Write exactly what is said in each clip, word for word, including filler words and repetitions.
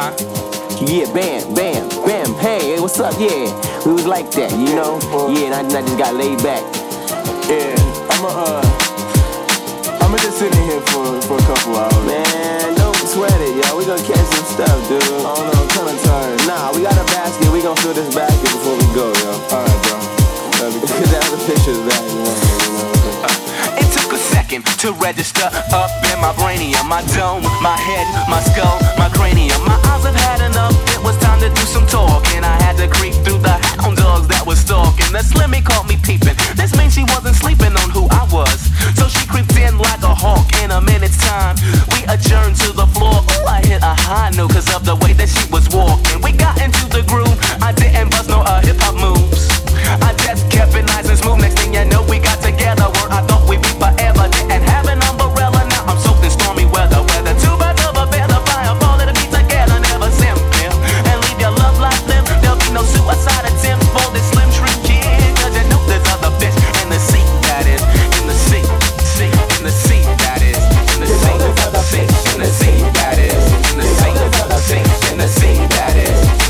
Uh-huh. Yeah, bam, bam, bam, hey, what's up, yeah. We was like that, you know? Yeah, and I, and I just got laid back. Yeah, I'ma, uh, I'ma just sit in here for, for a couple hours. Man, don't sweat it, yo. We gonna catch some stuff, dude. I don't know, I'm kinda tired. Nah, we got a basket. We gonna fill this basket before we go, yo. Alright, bro. Cause that other picture's back, you know? Uh, it took a second to register up in my brainium, my dome, my head, my skull, my cranium. My eyes have had enough. It was time to do some talking. I had to creep through the hound dogs that was stalking. The Slimmy caught me peeping. This means she wasn't sleeping on who I was. So she creeped in like a hawk. In a minute's time, we adjourned to the floor. Ooh, I hit a high note cause of the way that she was walking. We got into the groove. I didn't bust no uh, hip hop moves. I just kept it nice and smooth. Next thing you know, we got together. Where I thought we'd be forever. Didn't have an umbrella. Now I'm soaked in stormy weather. Weather too bad of a better fire. Fall to be together, never simple. And leave your love life live. There'll be no suicide attempt for this slim shrimp kid. Cause you know there's other fish in the sea. That is in the sea, sea, in the sea. That is in the sea, sea, in the sea. That is in the sea, sea, in the sea. That is.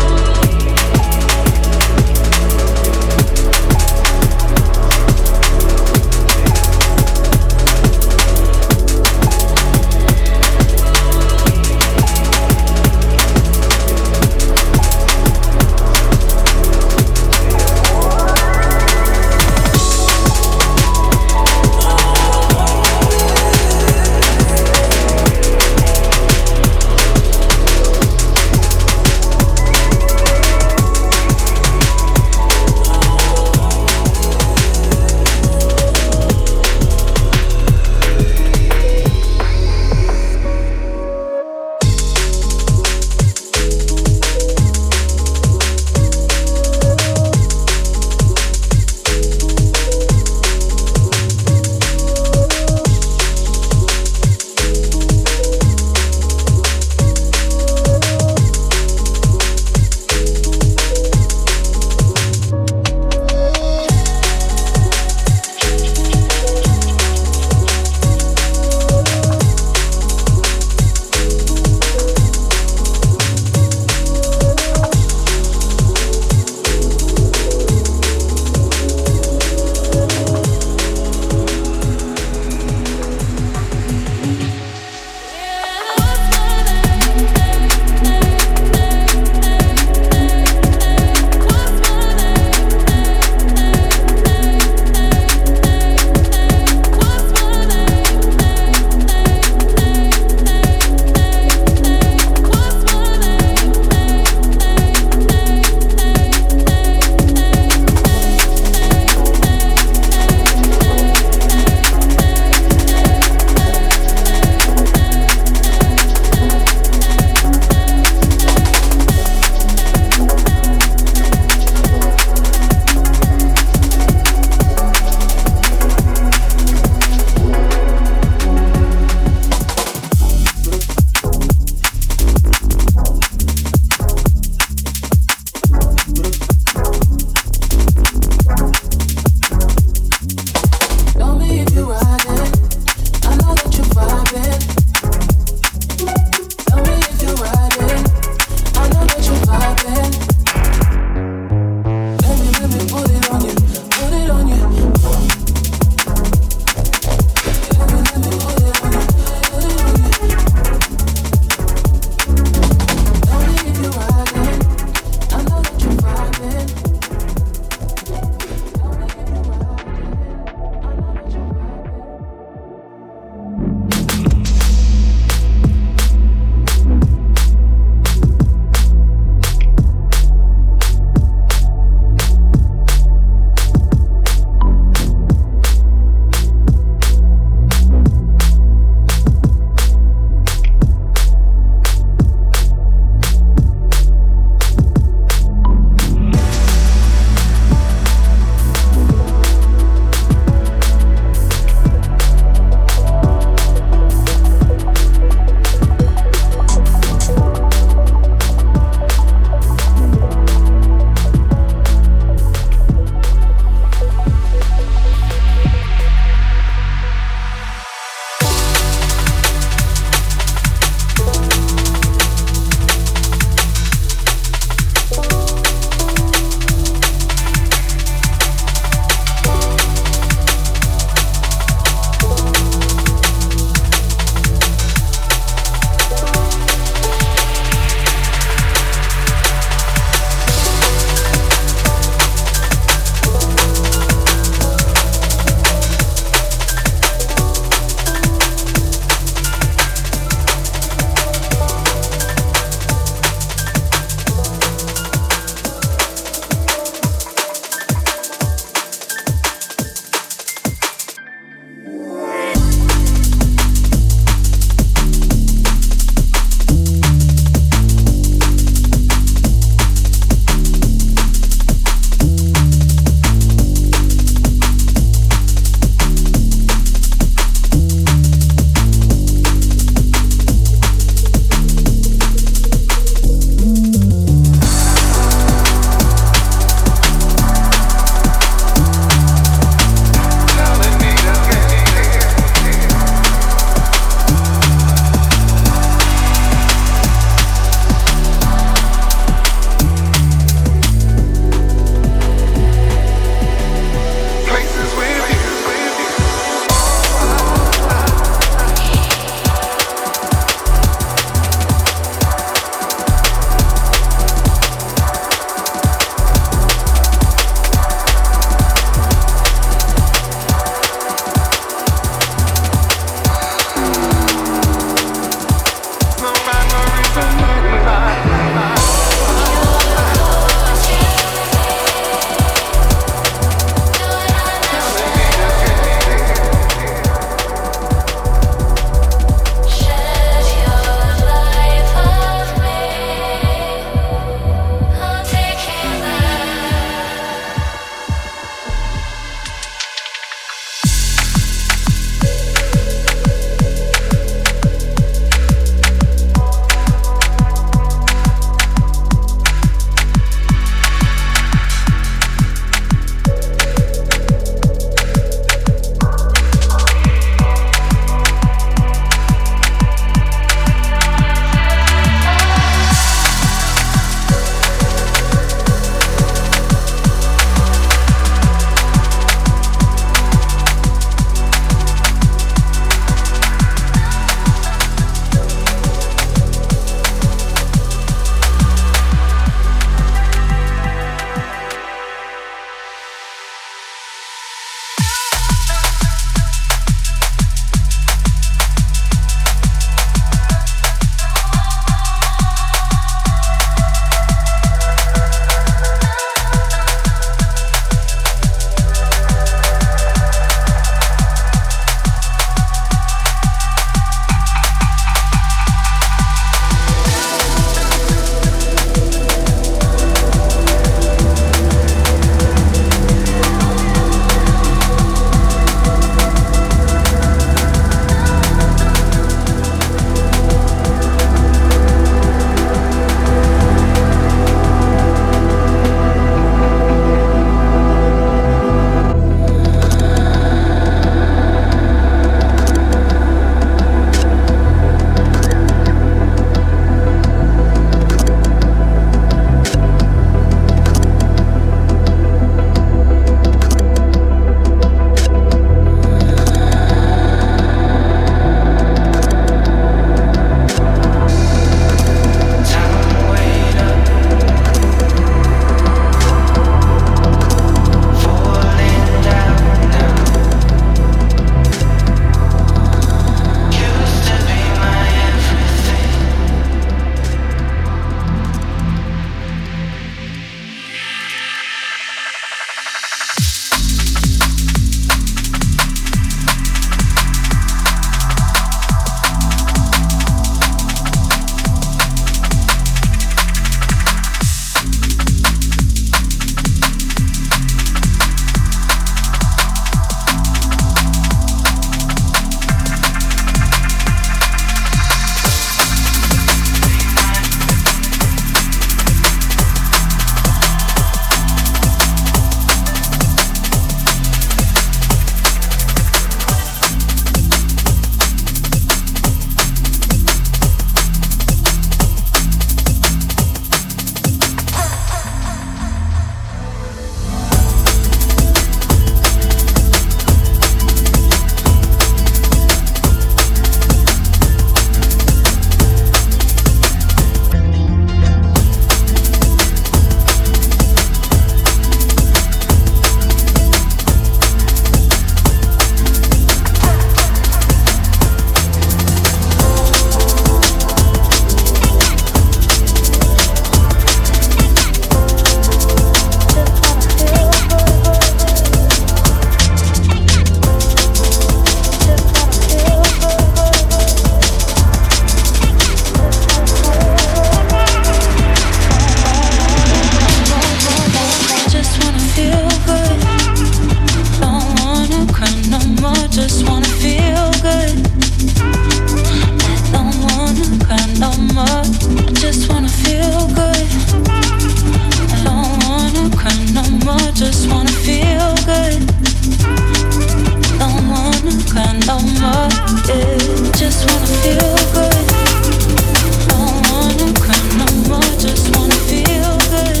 more, just wanna feel good. Don't wanna cry no more, yeah. Just wanna feel good. Don't wanna cry no more, just wanna feel good.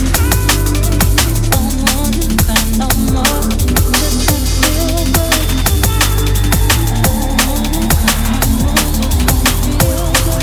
Don't wanna cry no more, just wanna feel good. Don't wanna cry no more, just wanna feel good.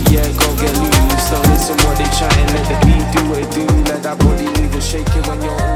Yeah, go get loose. Don't listen what they chatting. Let the beat do what it do. Let that body move and shake it when you're